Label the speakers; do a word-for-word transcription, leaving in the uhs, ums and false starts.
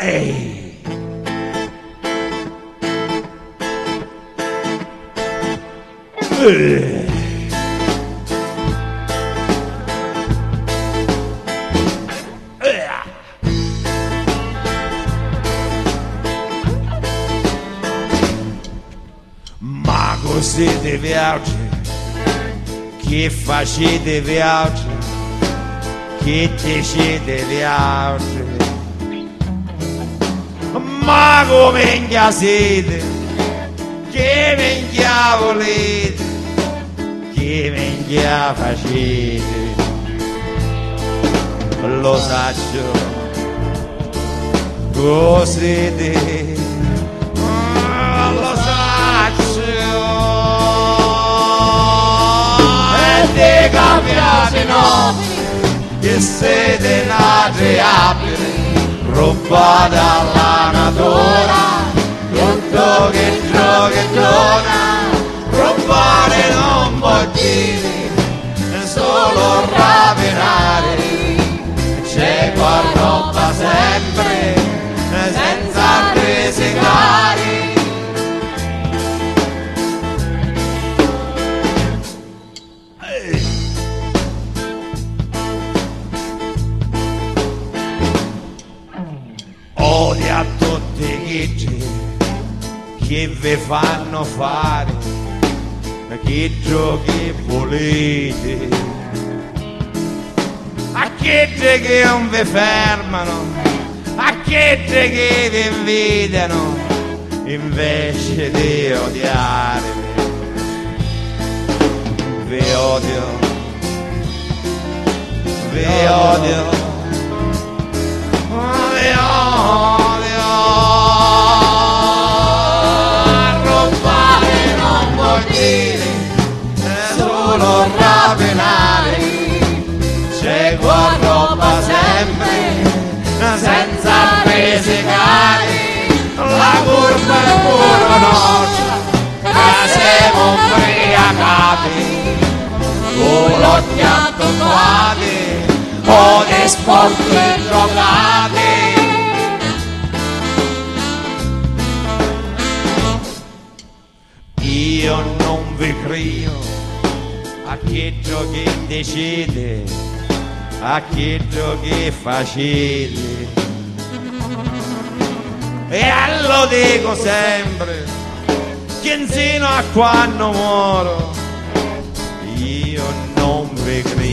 Speaker 1: Ehi! Eh! Ma così di viaggio, che facete viaggio, che dicete viaggio, ma come minchia siete, che minchia volete, che minchia facete, lo saggio, così lo saggio, e ti cambiate nomi, che siete nati abili, rubate alla natura, tutto che gioca e dona, rubare non vuol dire solo rapinare, c'è qua roba sempre, senza risicare. Odio a tutti i che vi fanno fare che giochi volete, a che che non vi fermano, a che che vi invidiano invece di odiarvi. Vi odio, vi odio, vi odio. Rubare non vuol dire solo rapinare, c'è qua roba sempre senza pesicare, la curva è pure nostra, che siamo ubriacati, con l'occhio attuati o di sport giocati. Io non vi credo a che giochi decide, a che giochi facete, e lo dico sempre che insino a quando muoro io non vi credo.